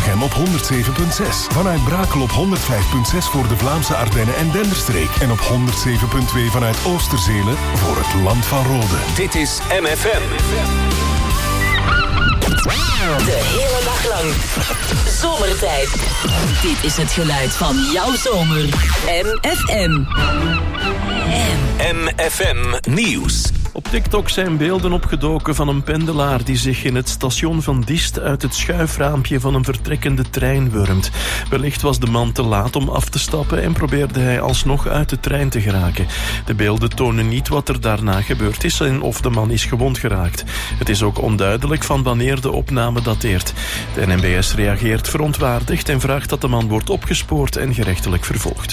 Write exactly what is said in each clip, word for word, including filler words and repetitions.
Wevelgem op honderd zeven komma zes. Vanuit Brakel op honderd vijf komma zes voor de Vlaamse Ardennen en Denderstreek. En op honderd zeven komma twee vanuit Oosterzelen voor het Land van Rode. Dit is M F M. De hele dag lang. Zomertijd. Dit is het geluid van jouw zomer. M F M. M F M Nieuws. Op TikTok zijn beelden opgedoken van een pendelaar die zich in het station van Diest uit het schuifraampje van een vertrekkende trein wurmt. Wellicht was de man te laat om af te stappen en probeerde hij alsnog uit de trein te geraken. De beelden tonen niet wat er daarna gebeurd is en of de man is gewond geraakt. Het is ook onduidelijk van wanneer de opname dateert. De N M B S reageert verontwaardigd en vraagt dat de man wordt opgespoord en gerechtelijk vervolgd.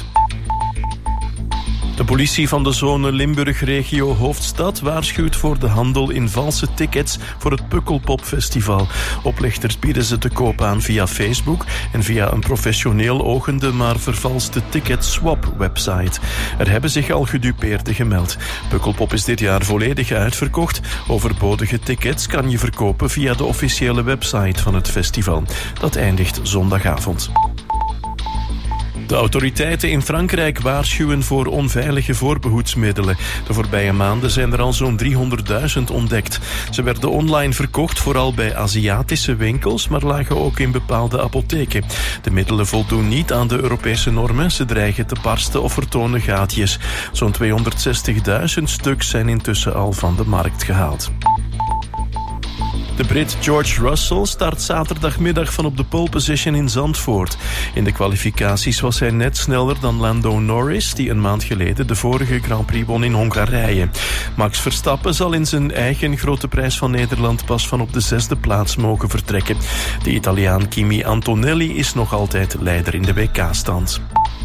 De politie van de zone Limburg-regio Hoofdstad waarschuwt voor de handel in valse tickets voor het Pukkelpop-festival. Oplichters bieden ze te koop aan via Facebook en via een professioneel ogende maar vervalste ticketswap-website. Er hebben zich al gedupeerden gemeld. Pukkelpop is dit jaar volledig uitverkocht. Overbodige tickets kan je verkopen via de officiële website van het festival. Dat eindigt zondagavond. De autoriteiten in Frankrijk waarschuwen voor onveilige voorbehoedsmiddelen. De voorbije maanden zijn er al zo'n driehonderdduizend ontdekt. Ze werden online verkocht, vooral bij Aziatische winkels, maar lagen ook in bepaalde apotheken. De middelen voldoen niet aan de Europese normen. Ze dreigen te barsten of vertonen gaatjes. Zo'n tweehonderdzestigduizend stuks zijn intussen al van de markt gehaald. De Brit George Russell start zaterdagmiddag van op de pole position in Zandvoort. In de kwalificaties was hij net sneller dan Lando Norris, die een maand geleden de vorige Grand Prix won in Hongarije. Max Verstappen zal in zijn eigen Grote Prijs van Nederland pas van op de zesde plaats mogen vertrekken. De Italiaan Kimi Antonelli is nog altijd leider in de W K-stand.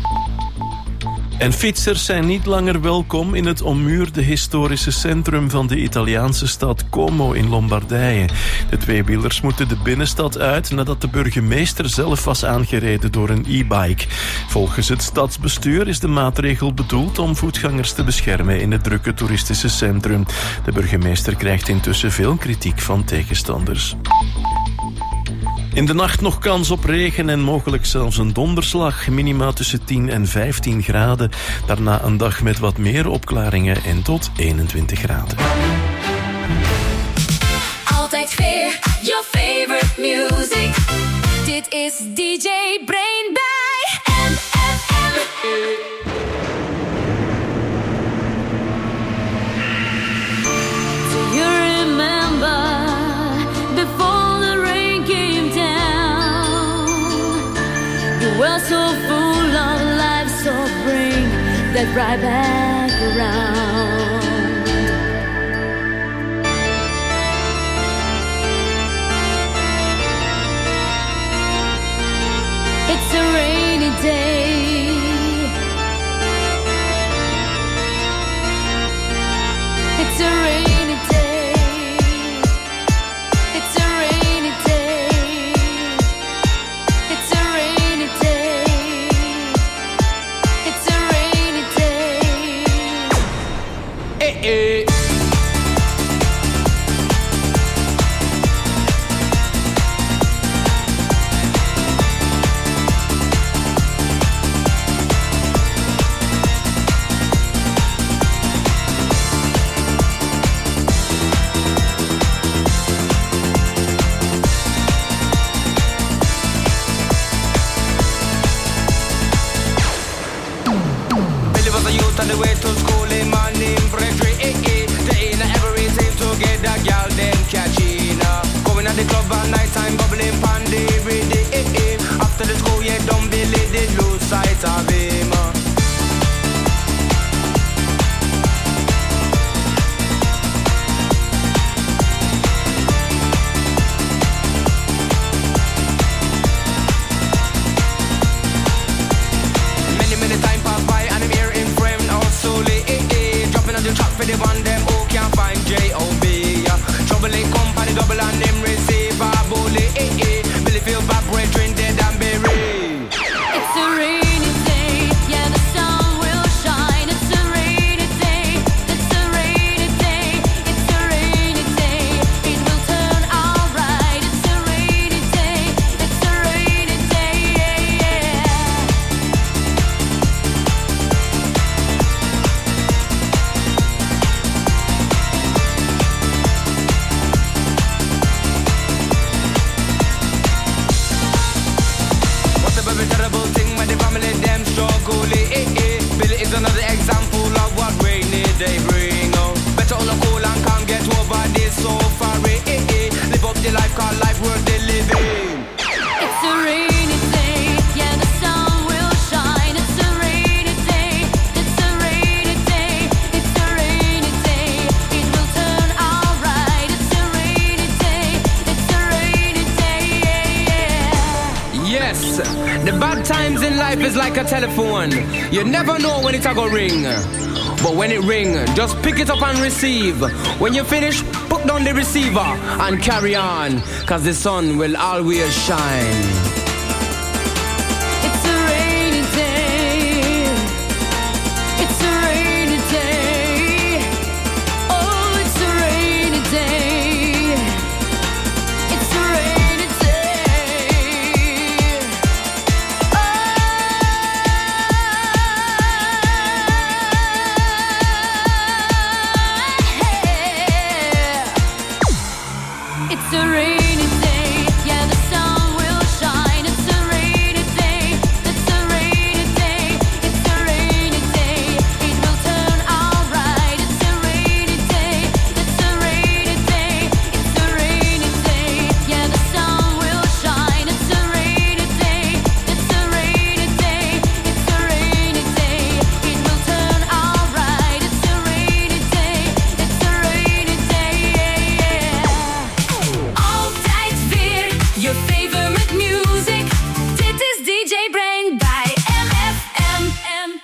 En fietsers zijn niet langer welkom in het ommuurde historische centrum van de Italiaanse stad Como in Lombardije. De tweewielers moeten de binnenstad uit nadat de burgemeester zelf was aangereden door een e-bike. Volgens het stadsbestuur is de maatregel bedoeld om voetgangers te beschermen in het drukke toeristische centrum. De burgemeester krijgt intussen veel kritiek van tegenstanders. In de nacht nog kans op regen en mogelijk zelfs een donderslag. Minima tussen tien en vijftien graden. Daarna een dag met wat meer opklaringen en tot eenentwintig graden. Altijd weer your favorite music. Dit is D J Brain bij M F M. Do you remember before well, so full of life, so bring that right back around. It's a rainy day. It's a rainy day. It's a rainy day. It's a rainy day. It's a rainy day. Eh, eh. On the way to school, in my name, Frederick, eh, eh. They ain't everything to get that girl, then catching up. Going at the club at night time, bubbling pandy, ready, eh, eh. After the school, yeah, don't be lady, lose sight of him. Many, many time pass by, and I'm here in frame. Trap for the one them who can't find J O B. Trouble in company, double and them receive a bully. Eh, eh. Billy feel they bring. Oh. Better on a cool and calm, get over this suffering. Live up the life, cause life worth the living. It's a rainy day, yeah, the sun will shine. It's a rainy day, it's a rainy day, it's a rainy day. It will turn alright. It's a rainy day, it's a rainy day, yeah, yeah. Yes, the bad times in life is like a telephone. You never know when it's a go ring. But when it ring, just pick it up and receive. When you finish, put down the receiver and carry on, cause the sun will always shine. It's a rainy day, it's a rainy day. Oh, it's a rainy day, it's a rainy day. It's a rainy day, yeah, the sun will shine. It's a rainy day, it's a rainy day, it's a rainy day. It will turn alright. It's a rainy day, it's a rainy day, it's a rainy day. Yeah, the sun will shine. It's a rainy day, it's a rainy day, it's a rainy day. It will turn alright. It's a rainy day, it's a rainy day, yeah, yeah. Altijd weer je favorite music. Dit is D J Brain bij M F M.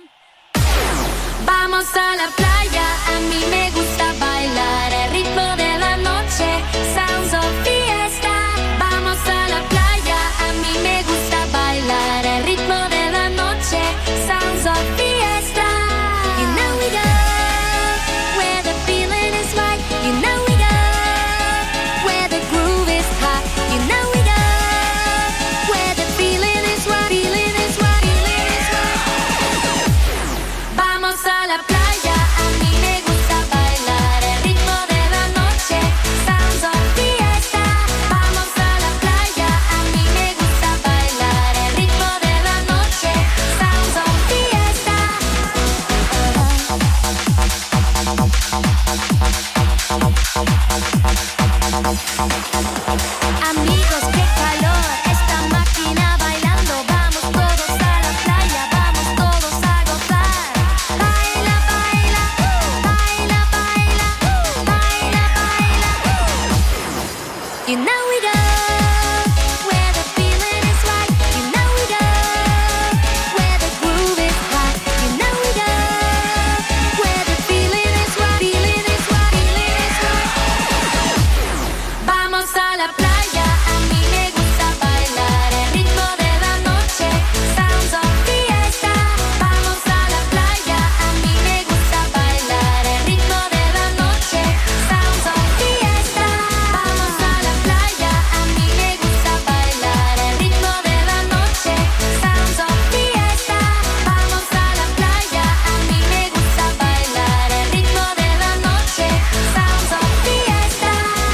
Vamos a la playa, a mí me gusta bailar el ritmo de la noche, sounds of fiesta. Vamos a la playa, a mí me gusta bailar el ritmo de la noche, sounds of fiesta. You know we go where the feeling is right. You know we go where the groove is hot. You know we go where the feeling is right. Feeling is right. Feeling is right. Vamos a la playa, a mí me gusta bailar el ritmo de la noche, sounds of fiesta. Vamos a la playa, a mí me gusta bailar el ritmo de la noche, sounds of fiesta. Amigos, qué calor, esta máquina bailando. Vamos todos a la playa, vamos todos a gozar. Baila, baila, baila, baila, baila, baila. You know we go where the feeling is right. You know we go where the groove is hot. You know we go where the feeling is right. Feeling is right. Feeling is right. Vamos a la playa, a mí me gusta bailar el ritmo de la noche, sounds of fiesta. Vamos a la playa, a mí me gusta bailar el ritmo de la noche, sounds of fiesta. Vamos a la playa, a mí me gusta bailar el ritmo de la noche, sounds of fiesta. Vamos a la playa, a mí me gusta bailar el ritmo de la noche, sounds of fiesta.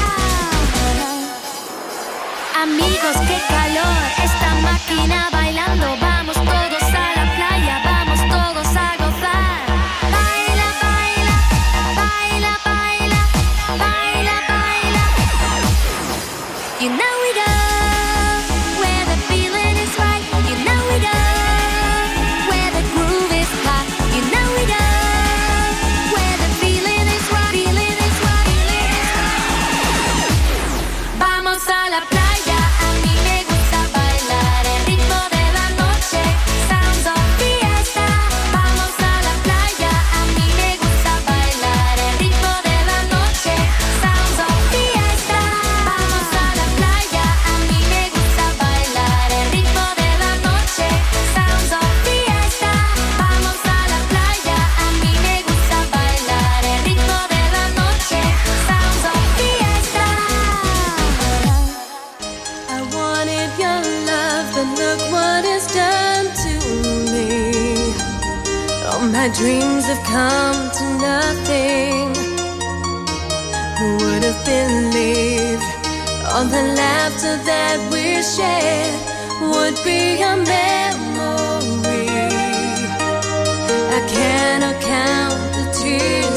Amigos, qué calor, esta máquina bailando. Vamos todos a la playa, vamos todos a gozar. Baila, baila, baila, baila, baila, baila. You know we go where the feeling is right. You know we go where the groove is hot. You know we go where the feeling is right. Feeling is right. Feeling is right. Vamos a la playa, a mí me gusta bailar el ritmo de la noche, sounds of fiesta. Vamos a la playa, a mí me gusta bailar el ritmo de la noche, sounds of fiesta. Vamos a la playa, a mí me gusta bailar el ritmo de la noche, sounds of fiesta. Vamos a la playa, a mí me gusta bailar el ritmo de la noche, sounds of fiesta. I wanted your love, but look what it's done to me. All my dreams have come to nothing. Who would have believed all the laughter that we shared would be a memory? I cannot count the tears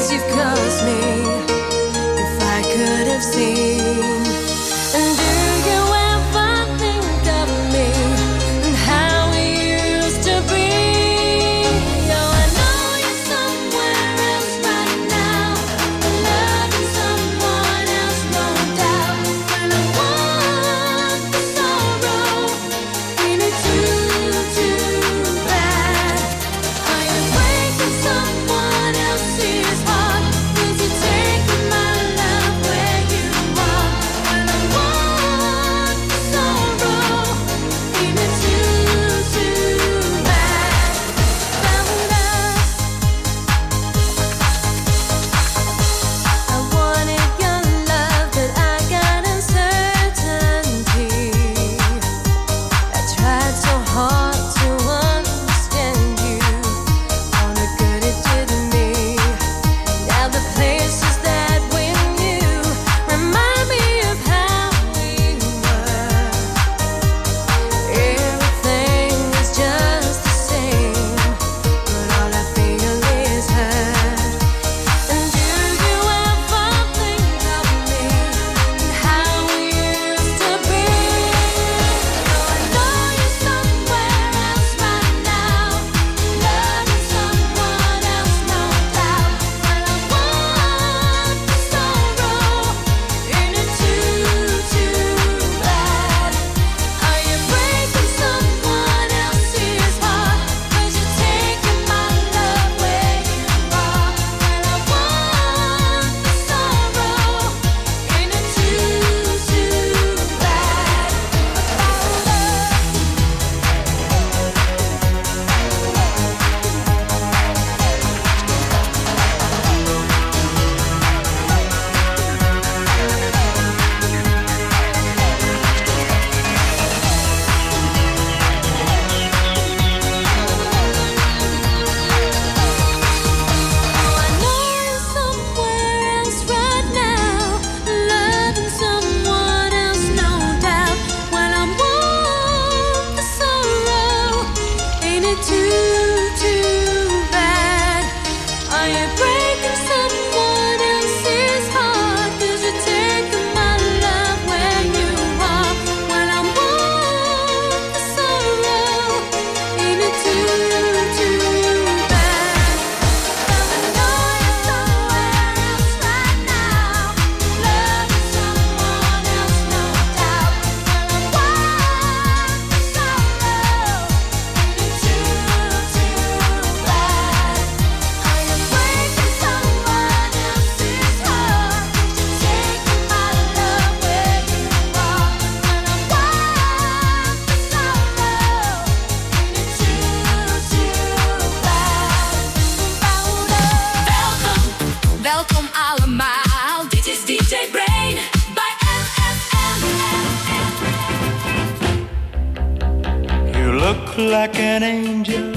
look like an angel,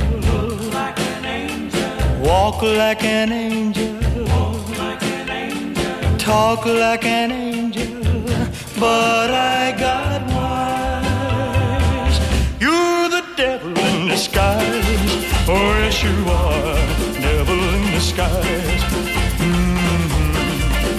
walk like an angel, talk like an angel, but I got wise. You're the devil in disguise. Oh yes you are, devil in disguise. Mm-hmm.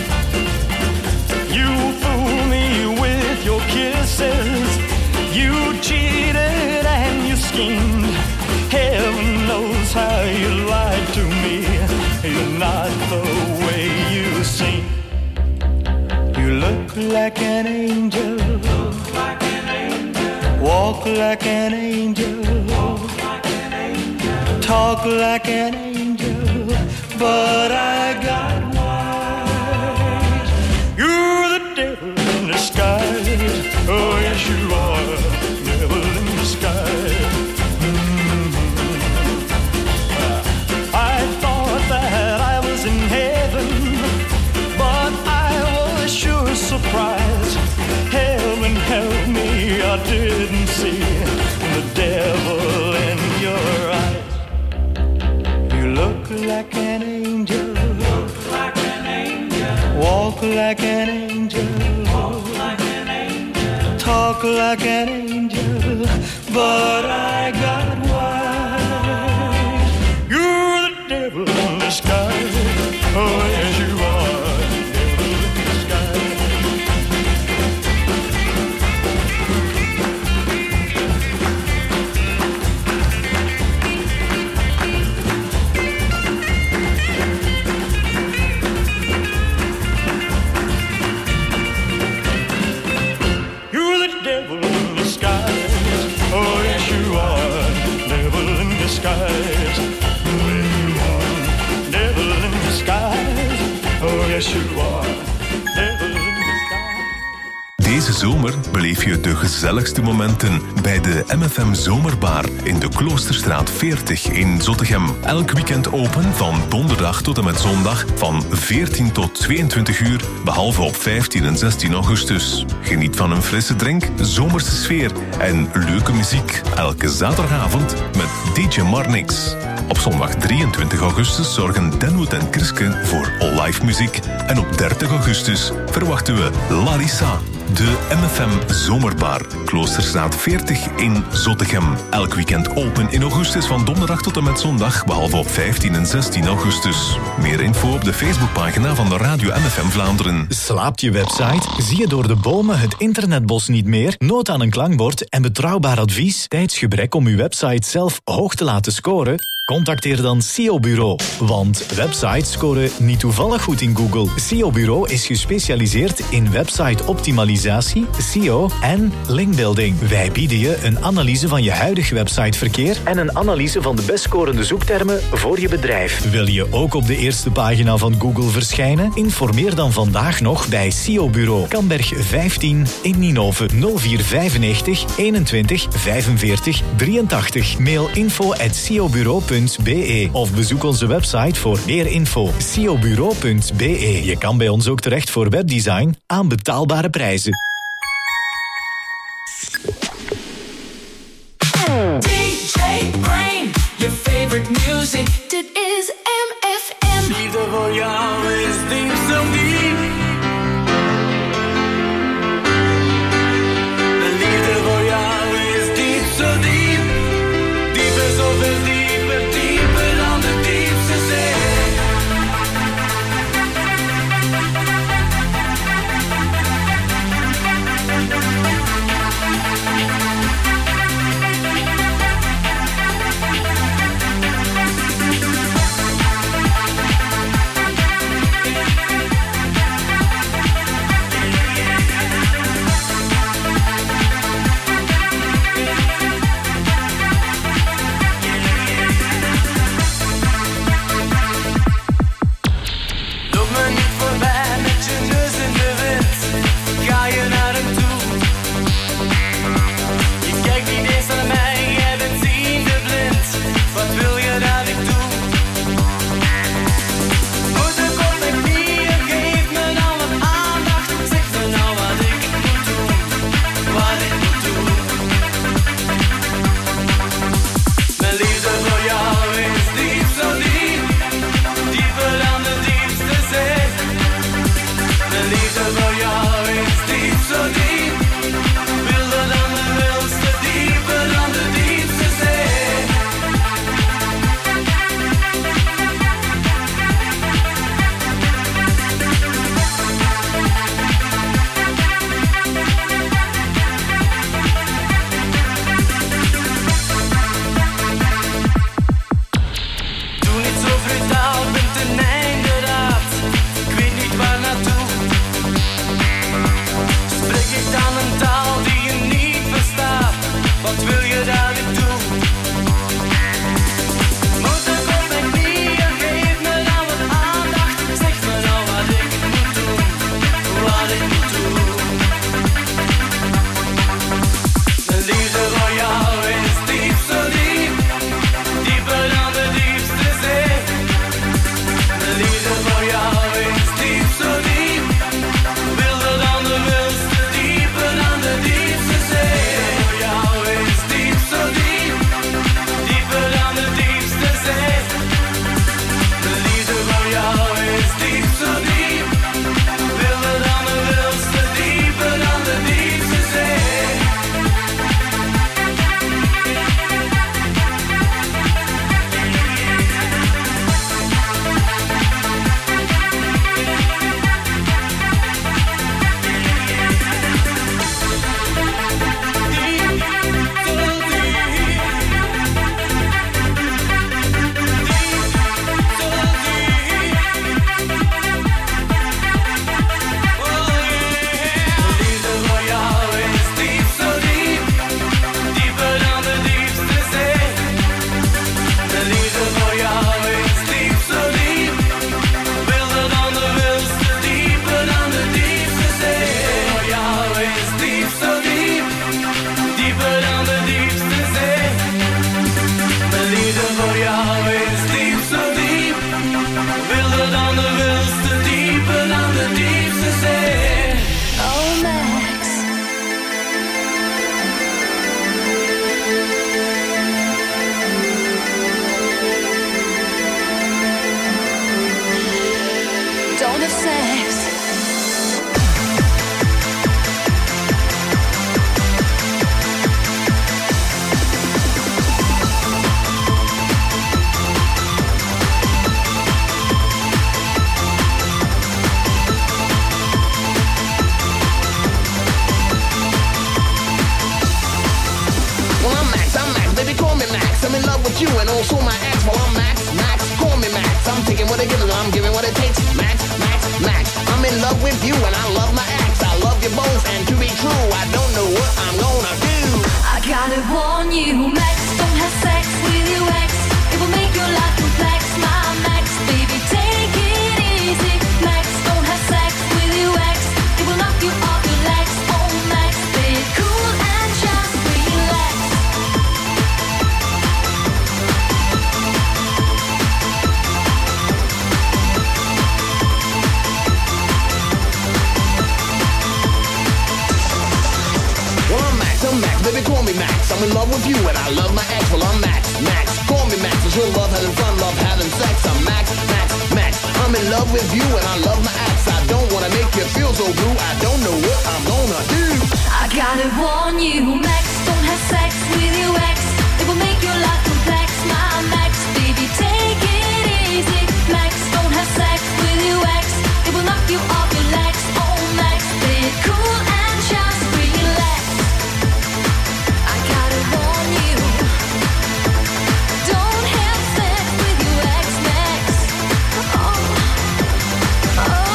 You fool me with your kisses, you cheated and you schemed. Heaven knows how you lied to me. You're not the way you seem. You look like an angel, walk like an angel, talk like an angel, but I got wise. You're the devil in disguise. Oh yes you are, devil in disguise. Mm-hmm. I thought that I was in heaven, but I was sure surprised. Heaven help me, I didn't see the devil in your eyes. Look like an angel, look like an angel, walk like an angel, walk like an angel, talk like an angel, but I got wise. You're the devil in disguise. Oh yes you are, devil in disguise. Oh yes you are, devil in disguise. Mm-hmm. Devil in disguise. Oh yes you are, devil in disguise. Deze zomer beleef je de gezelligste momenten bij de M F M Zomerbar in de Kloosterstraat veertig in Zottegem. Elk weekend open van donderdag tot en met zondag van veertien tot tweeëntwintig uur, behalve op vijftien en zestien augustus. Geniet van een frisse drink, zomerse sfeer en leuke muziek. Elke zaterdagavond met D J Marnix. Op zondag drieëntwintig augustus zorgen Denwood en Kriske voor live muziek. En op dertig augustus verwachten we Larissa. De M F M Zomerbar, Kloosterstraat veertig in Zottegem. Elk weekend open in augustus van donderdag tot en met zondag, behalve op vijftien en zestien augustus. Meer info op de Facebookpagina van de Radio M F M Vlaanderen. Slaapt je website? Zie je door de bomen het internetbos niet meer? Nood aan een klankbord en betrouwbaar advies? Tijdsgebrek om uw website zelf hoog te laten scoren? Contacteer dan S E O Bureau. Want websites scoren niet toevallig goed in Google. S E O Bureau is gespecialiseerd in website optimalisatie, S E O en linkbuilding. Wij bieden je een analyse van je huidige websiteverkeer en een analyse van de best scorende zoektermen voor je bedrijf. Wil je ook op de eerste pagina van Google verschijnen? Informeer dan vandaag nog bij S E O Bureau. Kamberg vijftien in Ninove. nul vier vijfennegentig eenentwintig vijfenveertig drieëntachtig. Mail info at s e o bureau punt b e of bezoek onze website voor meer info. s e o bureau punt b e. Je kan bij ons ook terecht voor webdesign aan betaalbare prijzen. D J Brain, your favorite music. Dit is M F M. Liefde voor jou is diep, zo diep. De liefde voor jou is diep, zo diep. Dieper, zoveel dieper, dieper dan de diepste zee. Max, I'm Max, baby, call me Max. I'm in love with you and also my ex. Well, I'm Max, Max, call me Max. I'm taking what I give and I'm giving what it takes. Max, Max, Max. I'm in love with you and I love my ex. I love you both and to be true, I don't know what I'm gonna do. I gotta warn you, Max, don't have sex with your ex. It will make your life complex, my Max, baby, take it easy. Max, don't have sex with your ex. It will knock you off your legs. Oh, Max, stay cool and just relax. Well, I'm Max, I'm Max, baby, call me Max. I'm in love with you and I love my ex. Well, I'm Max, Max, call me Max. It's real love, having fun, love, having sex. I'm Max, Max, Max. I'm in love with you and I love my ex. I don't wanna make you feel so blue. I don't know what I'm gonna do. I gotta warn you, Max, don't have sex with your ex. It will make your life complex, my Max, baby, take it easy. Max, don't have sex with your ex. It will knock you off your legs. Oh, Max, stay cool and just relax. I gotta warn you, don't have sex with your ex, Max. Oh, oh.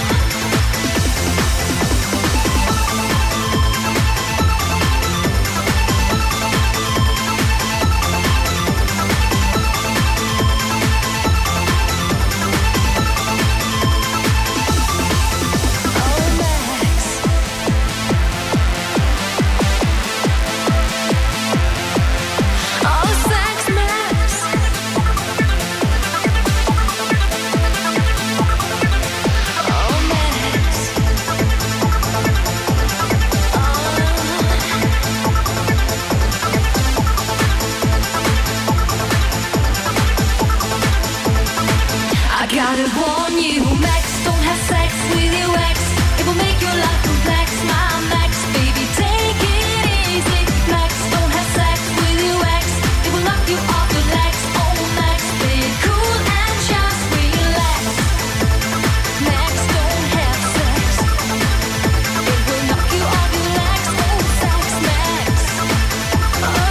Gotta warn you, Max, don't have sex with your ex. It will make your life complex, my Max, baby, take it easy. Max, don't have sex with your ex. It will knock you off your legs. Oh, Max, stay cool and just relax. Max, don't have sex. It will knock you off your legs. Oh, sex, Max. Oh, oh.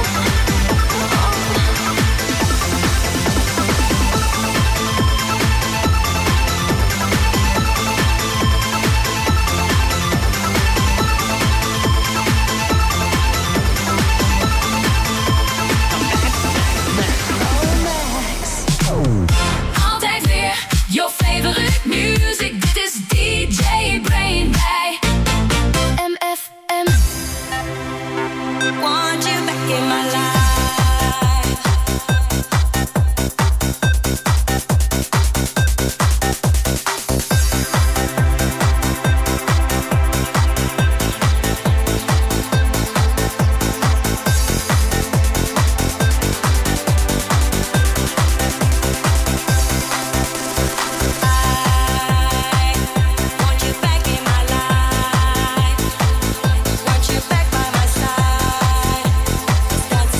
Altijd weer your favorite music. Dit is D J Brain bij M F M. Want you back in my life. Want you back in my life. Want you back by my side.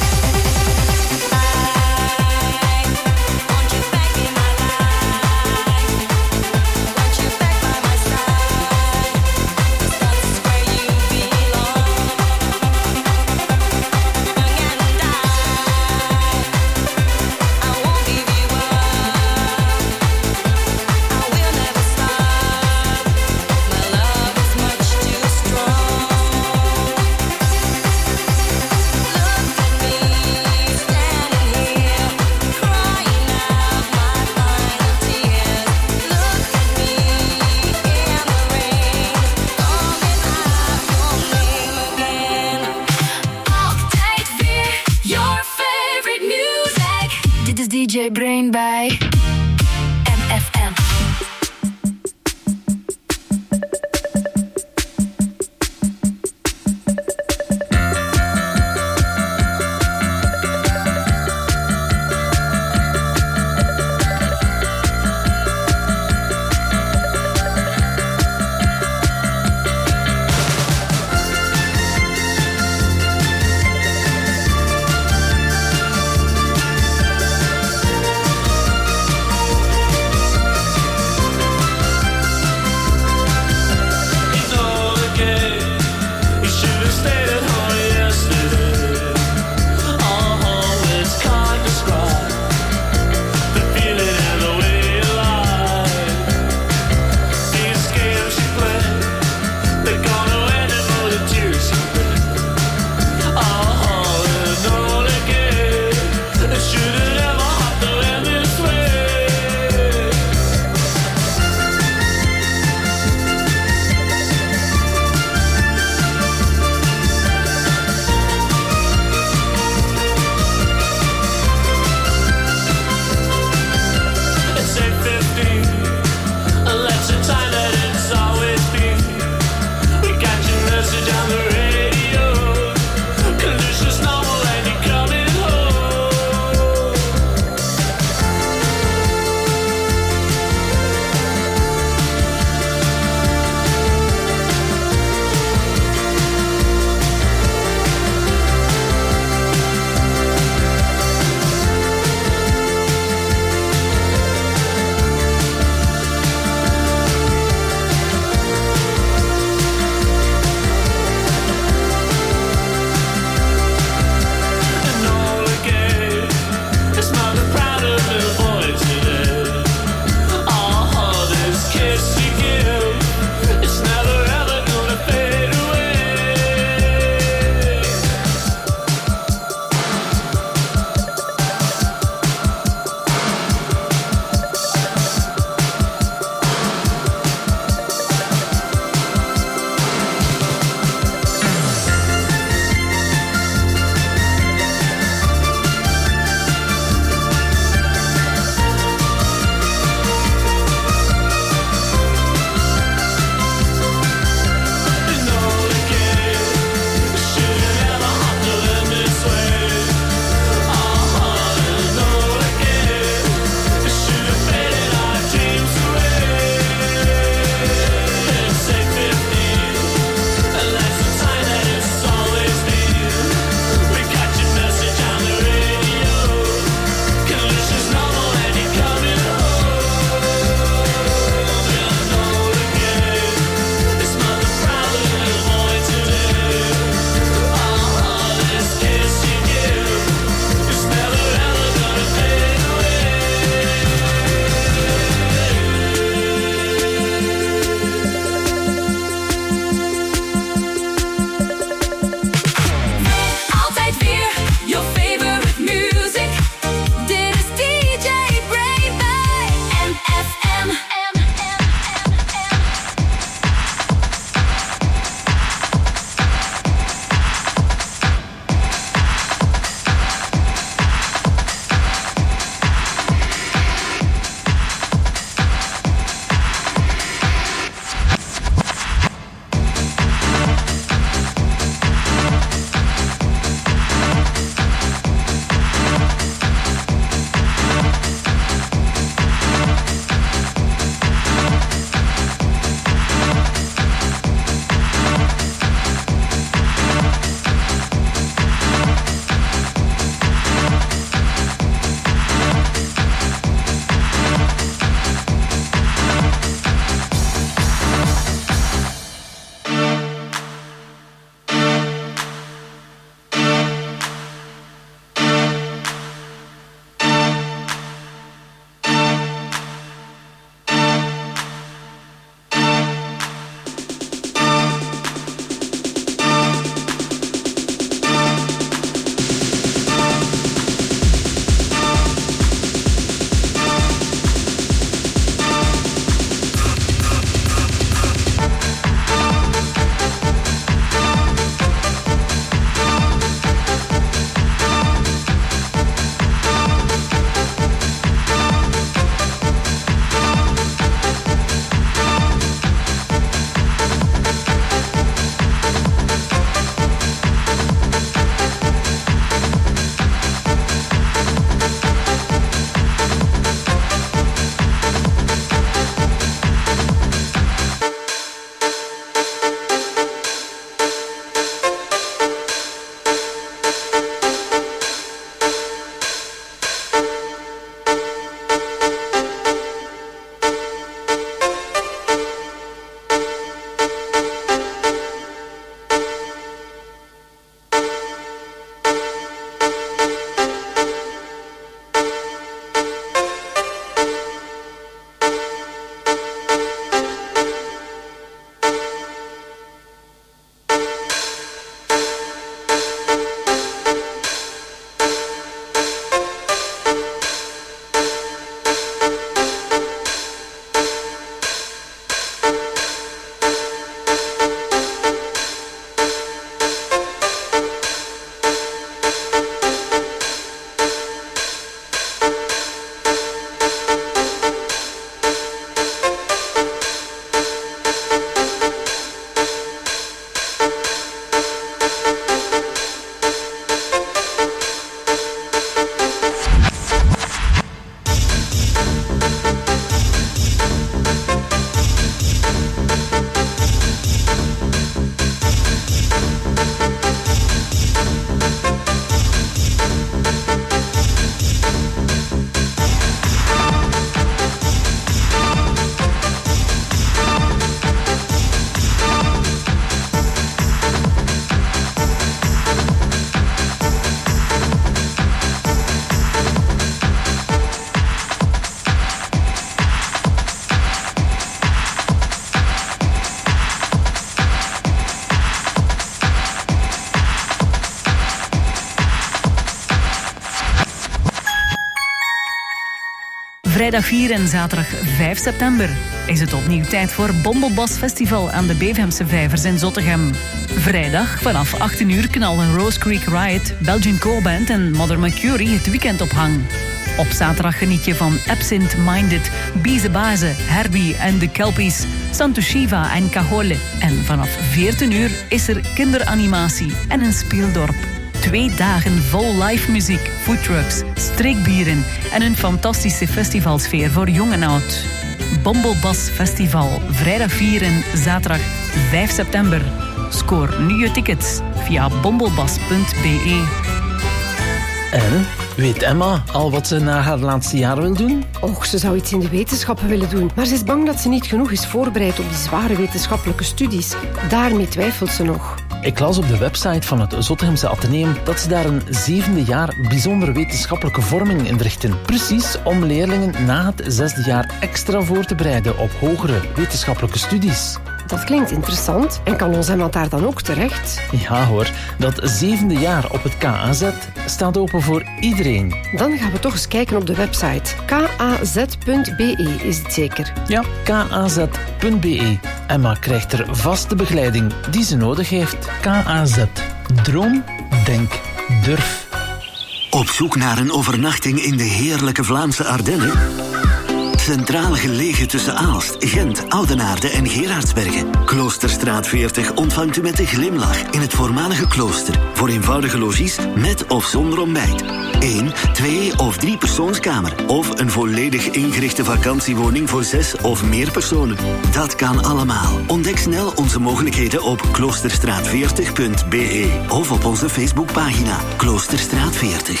Vrijdag vier en zaterdag vijf september is het opnieuw tijd voor Bombelbas Festival aan de Bevemse Vijvers in Zottegem. Vrijdag vanaf achttien uur knallen Rose Creek Riot, Belgian Core Band en Mother Mercury het weekend op hang. Op zaterdag geniet je van Absent Minded, Bize Baze, Herbie en de Kelpies, Santo Shiva en Cajole. En vanaf veertien uur is er kinderanimatie en een speeldorp. Twee dagen vol live muziek, foodtrucks, streekbieren en een fantastische festivalsfeer voor jong en oud. Bombelbas Festival, vrijdag vier en zaterdag vijf september. Scoor nu je tickets via bombelbas punt b e. En weet Emma al wat ze na haar laatste jaar wil doen? Och, ze zou iets in de wetenschappen willen doen. Maar ze is bang dat ze niet genoeg is voorbereid op die zware wetenschappelijke studies. Daarmee twijfelt ze nog. Ik las op de website van het Zottegemse Atheneum dat ze daar een zevende jaar bijzondere wetenschappelijke vorming inrichten. Precies om leerlingen na het zesde jaar extra voor te bereiden op hogere wetenschappelijke studies. Dat klinkt interessant. En kan ons Emma daar dan ook terecht? Ja hoor, dat zevende jaar op het K A Z staat open voor iedereen. Dan gaan we toch eens kijken op de website. k a z punt b e is het zeker? Ja, k a z punt b e. Emma krijgt er vaste begeleiding die ze nodig heeft. K A Z. Droom, denk, durf. Op zoek naar een overnachting in de heerlijke Vlaamse Ardennen? Centraal gelegen tussen Aalst, Gent, Oudenaarde en Gerardsbergen. Kloosterstraat veertig ontvangt u met een glimlach in het voormalige klooster. Voor eenvoudige logies met of zonder ontbijt. Eén, twee of drie persoonskamer. Of een volledig ingerichte vakantiewoning voor zes of meer personen. Dat kan allemaal. Ontdek snel onze mogelijkheden op kloosterstraat veertig punt b e of op onze Facebookpagina Kloosterstraat veertig.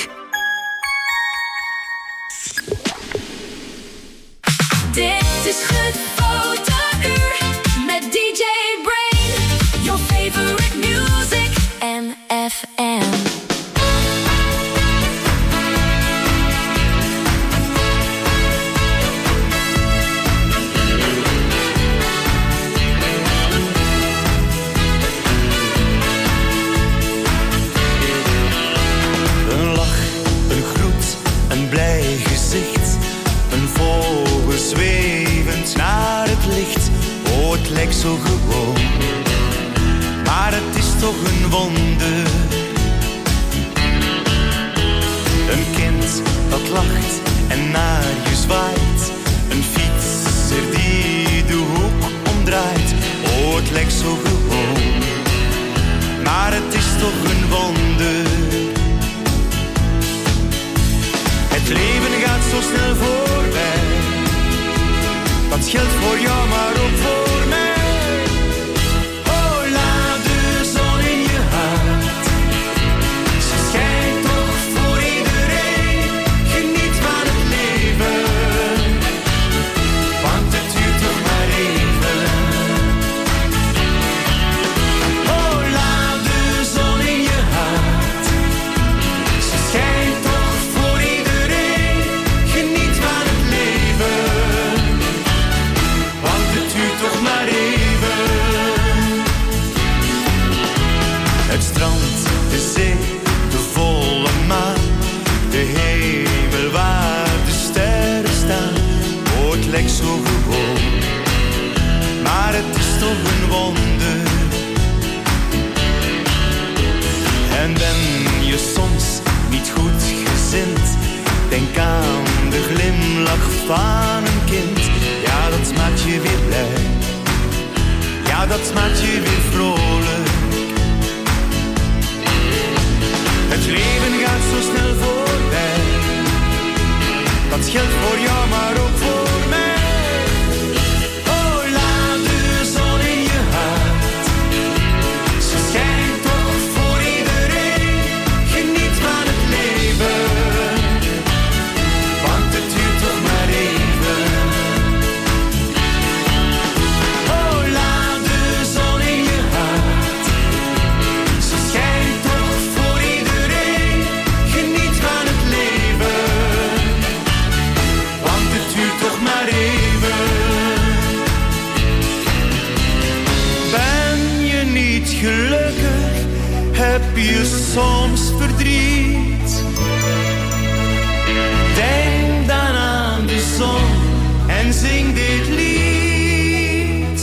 Dit is het fotouur met D J Brain. Your favorite music, M F M. Een lach, een groet, een blij gezicht. Een vogel zwevend naar het licht. Oh, het lijkt zo gewoon, maar het is toch een wonder. Een kind dat lacht en naar je zwaait. Een fietser die de hoek omdraait. Oh, het lijkt zo gewoon, maar het is toch een wonder. Het leven gaat zo snel voorbij. Dat geldt voor jou, maar ook voor mij. Oh, laat de zon in je hart. Ze schijnt toch voor iedereen. Geniet van het leven, want het duurt toch maar even. Oh, laat de zon in je hart. Ze schijnt toch voor iedereen. Geniet van het leven, want het duurt toch maar even. Het strand, de zee, de volle maan. De hemel waar de sterren staan. Oh, het lijkt zo gewoon, maar het is toch een wonder. En ben je soms niet goed gezind, denk aan de glimlach van een kind. Ja, dat maakt je weer blij. Ja, dat maakt je weer vrolijk. Het leven gaat zo snel voorbij. Dat geldt voor jou, maar ook voor mij. Oh, laat de zon in je hart. Ze schijnt toch voor iedereen. Geniet van het leven, want het duurt toch maar even. Oh, laat de zon in je hart. Ze schijnt toch voor iedereen. Geniet van het leven, want het duurt toch maar even. Ben je niet gelukkig? Heb je soms verdriet? Denk dan aan de zon zing dit lied.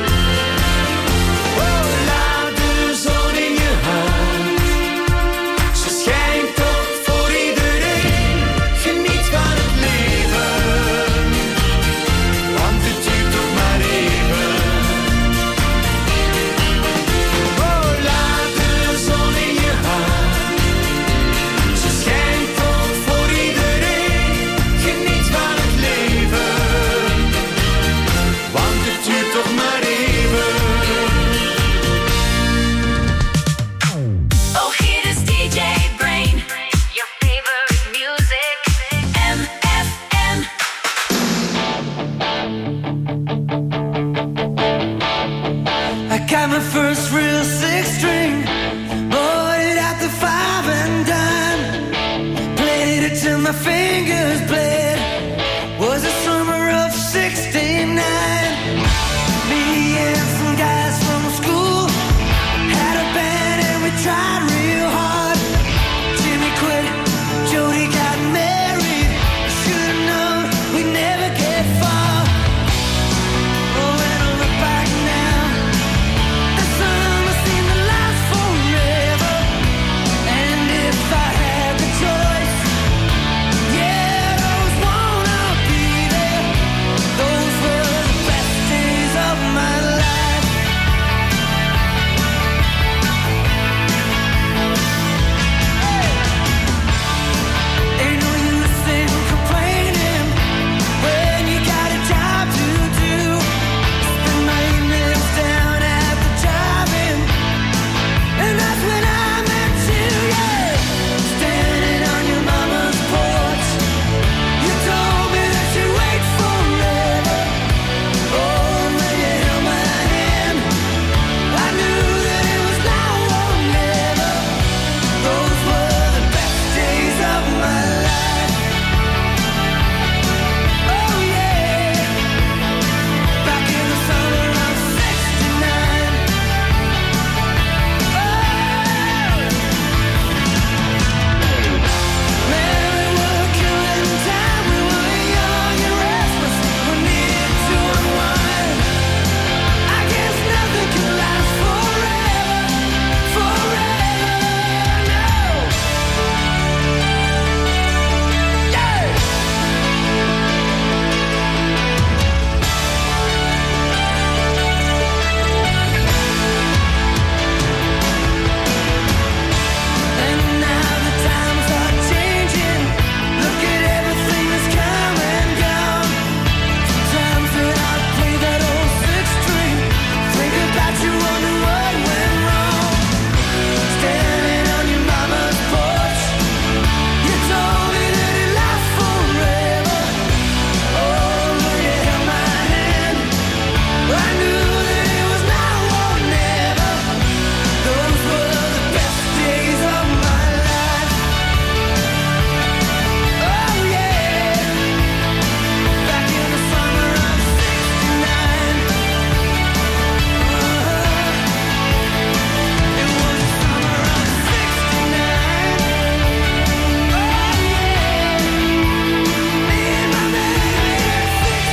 Oh, laat de zon in je hart. Ze schijnt toch voor iedereen. Geniet van het leven, want het duurt toch maar even. Oh, laat de zon in je hart. Ze schijnt toch voor iedereen. Geniet van het leven, want het duurt toch maar even. Oh, hier is D J Brain. Your favorite music. M F M. I got my first real six string, bought it at the five and dime, played it till my fingers bled. Was the summer of sixty-nine. Me and some guys from school had a band and we tried real hard. Jimmy quit, Jody got married. Should've known we'd never get far. Oh, when I look back now, the summer seemed to last forever. And if I had the choice, yeah, I'd always wanna be there. Those were the best days of my life. Ain't no use in complaining when you got a job to do. Spend my evenings down at the drive-in, and that's when I met you, yeah. Standing on your mama's porch, you told me that you'd wait forever. Oh, when you held my hand, I knew that it was now or never. Those were the best days of my life. Oh yeah, back in the summer of sixty-nine. Man, we were killing time. We were young and restless. We needed to unwind. I guess nothing can last forever, forever, no. Yeah. And now the times are changing. Look at everything that's come and gone. Sometimes when I play that old six string, think about you, wonder what went wrong. Standing on your mama's porch, you told me that it lasts forever. Oh, when you held my hand, I knew that it was now or never. Those were the best days of my life. Oh yeah, back in the summer of sixty-nine. It was the summer of sixty-nine. Oh yeah, me and my baby at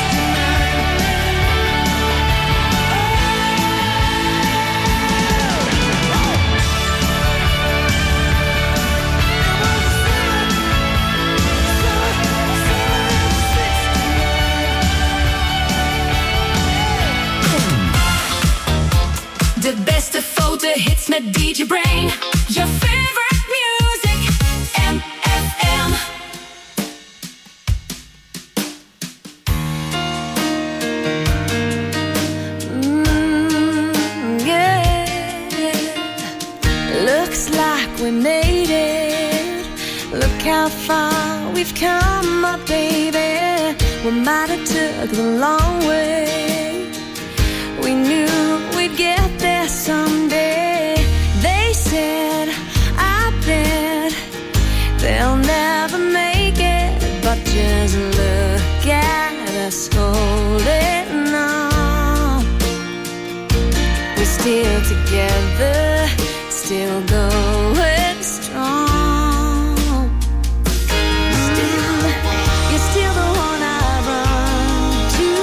De beste fotohits met D J Brain. Your favorite music. M F M. Mm, yeah. Looks like we made it. Look how far we've come, my baby. We might have took the long way. We knew we'd get there someday. They said, I bet they'll never make it. But just look at us holding on. We're still together, still going strong. Still, you're still the one I run to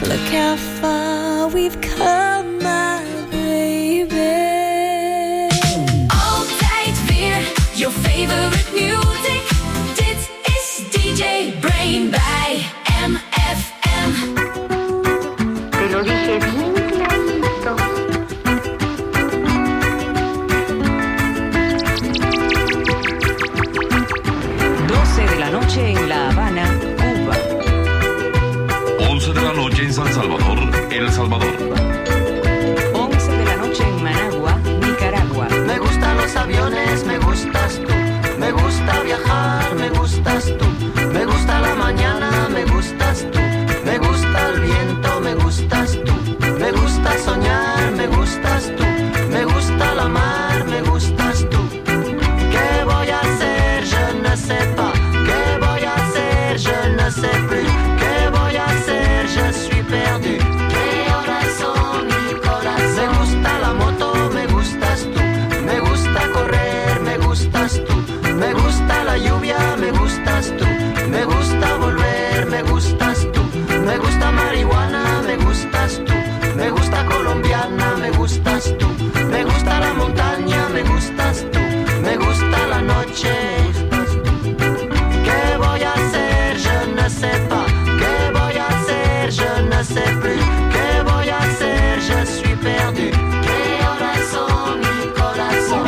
Look how far we've come, my baby. Altijd weer your favorite music. Dit is D J Brain bij M F M. Te lo dije bien clarito. doce de la noche en La Habana, Cuba. once de la noche en San Salvador, El Salvador. once de la noche en Managua, Nicaragua. Me gustan los aviones, me gustas tú. Me gusta viajar, me gustas tú. Me gusta la mañana, me gustas tú. Me gusta el viento, me gustas tú. Me gusta soñar, me gustas tú. Me gusta la mar, me gustas tú. ¿Qué voy a hacer? Je ne sais pas. ¿Qué voy a hacer? Je ne sais plus. ¿Qué voy a hacer? Je suis perdu. ¿Qué horas son, mi corazón? Me gusta la moto, me gustas tú. Me gusta correr, me gustas tú. Me gusta la lluvia, me gustas tú. Me gusta volver, me gustas tú. Me gusta marihuana, me gustas tú. Me gusta colombiana, me gustas tú. Me gusta la montaña, me gustas tú. Me gusta la noche. ¿Qué voy a hacer? Je ne sais pas. ¿Qué voy a hacer? Je ne sais plus. ¿Qué voy a hacer? Je suis perdu. ¿Qué horas son, mi corazón?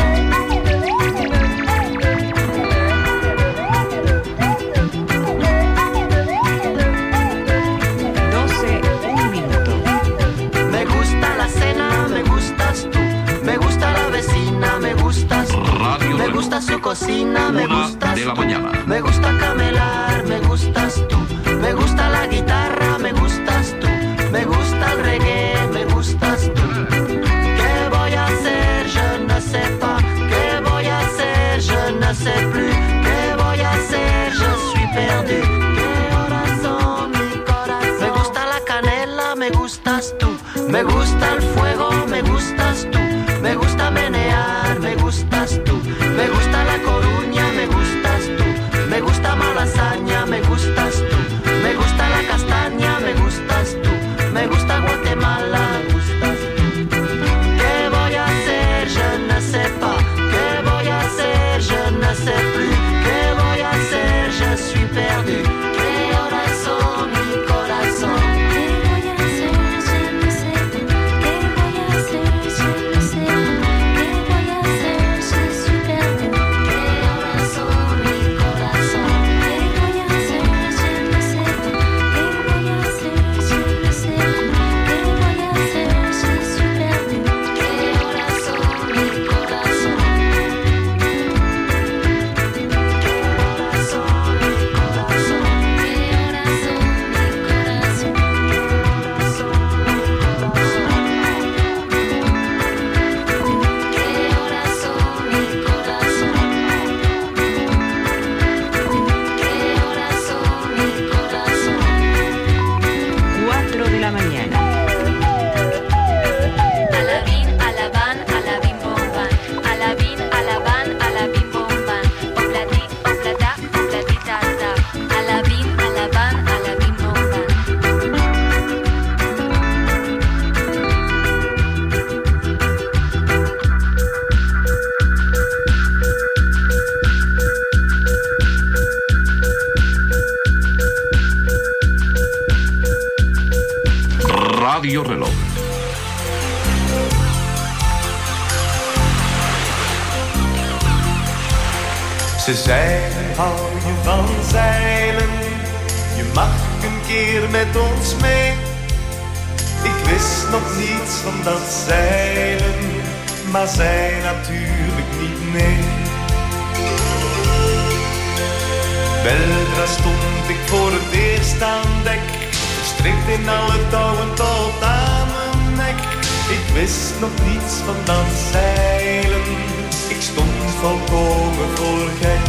doce, un minuto. Me gusta la cena, me gustas tú. Me gusta la vecina, me gustas tú. Radio Me gusta su cocina, me Una gustas de la tú. mañana. Me gusta camelar, me gustas tú. Me gusta la guitarra, me gustas tú. Me gusta el reggae, me gustas tú. ¿Qué voy a hacer? Je ne sais pas. ¿Qué voy a hacer? Je ne sais plus. ¿Qué voy a hacer? Je suis perdu. ¿Qué horas son, mi corazón? Me gusta la canela, me gustas tú. Me gusta el fuego, me gustas tú. Me gusta menear, me gustas tú. Me gusta la Coruña, me gustas tú. Me gusta Malasaña, me gustas tú. Me gusta la castaña, me gustas tú. Me gusta Guatemala, me gustas tú. ¿Qué voy a hacer? Je ne sais pas. ¿Qué voy a hacer? Je ne sais plus. ¿Qué voy a hacer? Je suis perdu. ¿Qué horas son, mi corazón? ¿Qué voy a hacer? Je ne sais plus. ¿Qué voy a hacer? Je ne sais plus. ¿Qué voy a hacer? Je suis perdu. ¿Qué horas son, mi corazón? ¿Qué voy a hacer? Je ne sais plus. ¿Qué voy a hacer? Je ne sais plus. ¿Qué voy a hacer? Je suis perdu. ¿Qué horas son, mi corazón? Radio Reloj. Ze zeiden, hou je van zeilen, je mag een keer met ons mee. Ik wist nog niets van dat zeilen, maar zij natuurlijk niet, nee. Weldra stond ik voor het eerst aan dek, verstrikt in alle touwen tot aan mijn nek. Ik wist nog niets van dat zeilen, ik stond volkomen voor gek.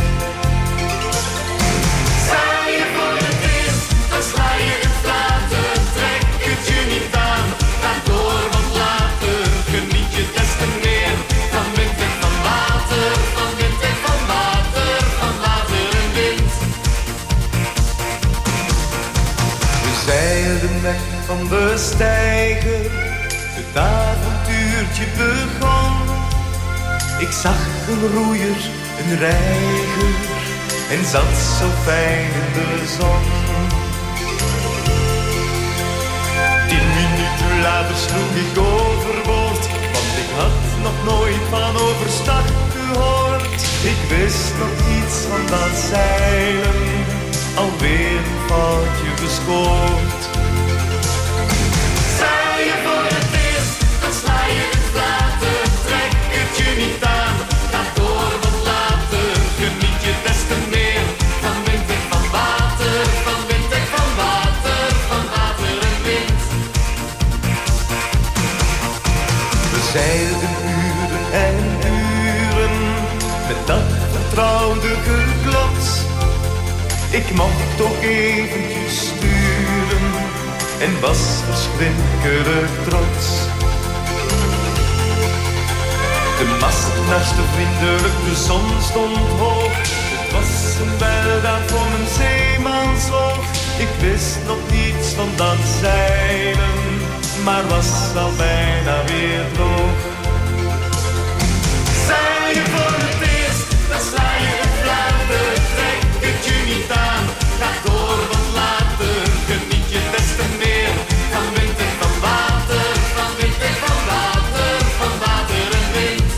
Sta je voor het eerst, dan sla je het flaten, trek het je niet aan. Ga door, want later geniet je des te meer. Van wind en van water, van wind en van water, van water en wind. We zeilden zijn weg van de steiger, het avontuurtje begon. Ik zag een roeier, een reiger, en zat zo fijn in de zon. Tien minuten later sloeg ik overboord, want ik had nog nooit van overstag gehoord. Ik wist nog iets van dat zeilen, alweer een foutje gescoord. Zeil je voor het eerst, dan sla je het water, trek het je niet aan, ga door wat later, geniet je des te meer van wind en van water, van wind en van water, van water en wind. We zeilden uren en uren, met dat vertrouwde geklots. Ik mocht toch eventjes sturen en was verschrikkelijk trots. De mast naast vriendelijk, de zon stond hoog. Het was een weldaad voor een zeemansoog. Ik wist nog niets van dat zeilen, maar was al bijna weer droog. Zeil je voor het eerst, dan sla je het fluiten, trek het je niet aan, ga door wat later, geniet je des te meer van wind en van water, van wind en van water, van water en wind.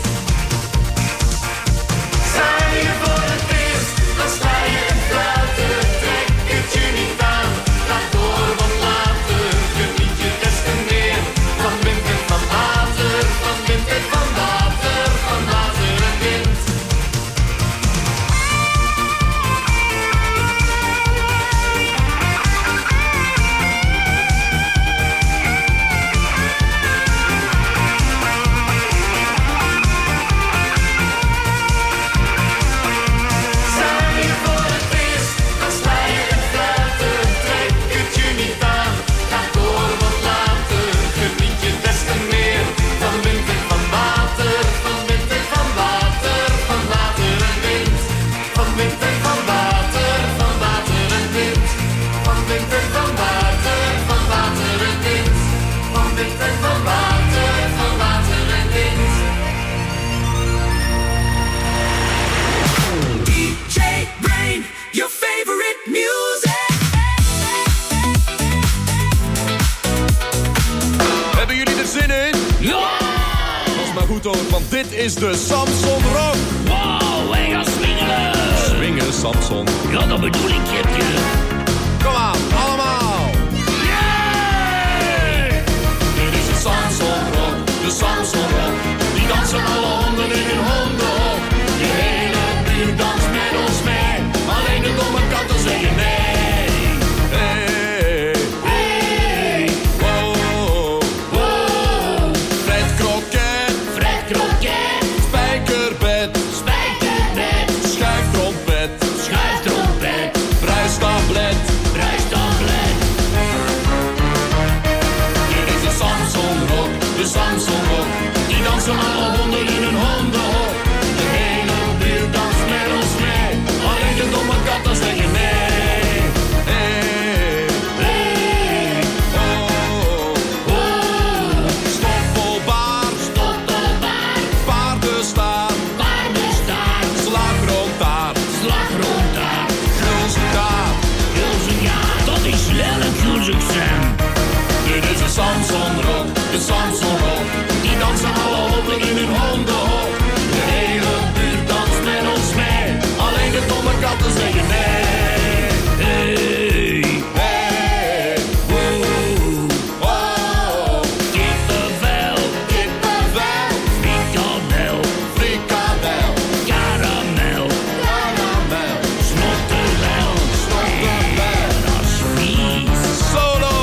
Zeil je voor het eerst, dan sla je het fluiten, trek het je niet aan, ga door wat later, geniet je des te meer van wind en van water, van wind en van water, van water en wind. Want dit is de Samson Rock. Wow, wij gaan swingelen. Swingen, Samson. Ja, dat bedoel ik, Kipje. Kom aan, allemaal. Yeah! Dit is de Samson Rock, de Samson Rock. Die dansen alle honden in hun hondenhok. De hele buurt danst met ons mee. Alleen de domme katten zeggen nee. Hey, hey, wow, wow. Fred Kroket. Spijkerbed, spijkerbed, schuiftrompet, schuiftrompet, bruistablet, bruistablet. Dit is de Samson Rock, de Samson Rock. Die dansen alle honden in een hondenhok. De hele buurt danst met ons mee. Alleen de domme katten zeggen nee. Hey, hey, oh, oh. Stoppelbaard, stoppelbaard. Paardenstaart, paardenstaart. Slagroomtaart, slagroomtaart. Gulzigtaart, gulzigtaart. Dat is lelijk gulzig zijn. Dit is de Samson Rock, de Samson Rock. Die dansen alle honden in hun hondenhok. De hele buurt danst met ons mee. Alleen de domme katten zeggen nee. Hey, hey, woe, wow. Kippenvel, kippenvel. Frikandel, frikandel. Karamel, karamel. Snotterwel, snotterwel. Dat is vies. Solo.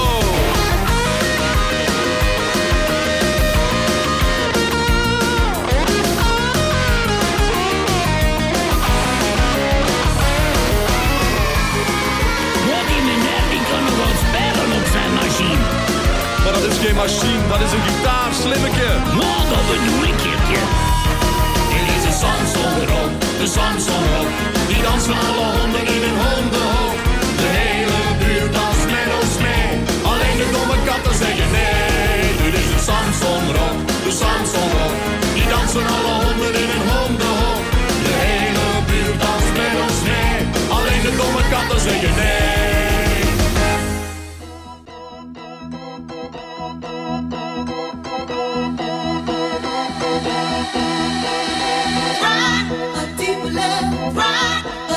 Maar dat is geen machine, dat is een gitaar, slimmetje. Nou, dat bedoel ik, Kipje. Dit is de Samson Rock, de Samson Rock. Die dansen alle honden in hun hondenhok. De hele buurt danst met ons mee. Alleen de rock.